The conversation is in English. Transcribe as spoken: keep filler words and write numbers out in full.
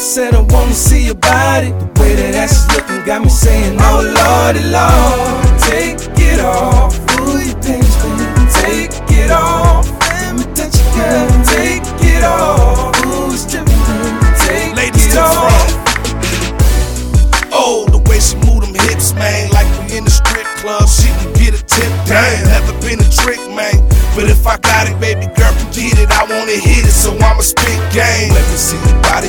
said I wanna see your body. The way that ass is looking got me saying, oh Lordy Lord, take it off. Ooh, your panties, baby, take it off. Let me touch you, girl, take it off. Ooh, it's dripping, take Ladies it off. Oh, the way she move them hips, man, like we in the strip club, she can get a tip. Damn, never been a trick, man, but if I got it, baby girl, can get it. I wanna hit it, so I'ma spit game. Let me see your body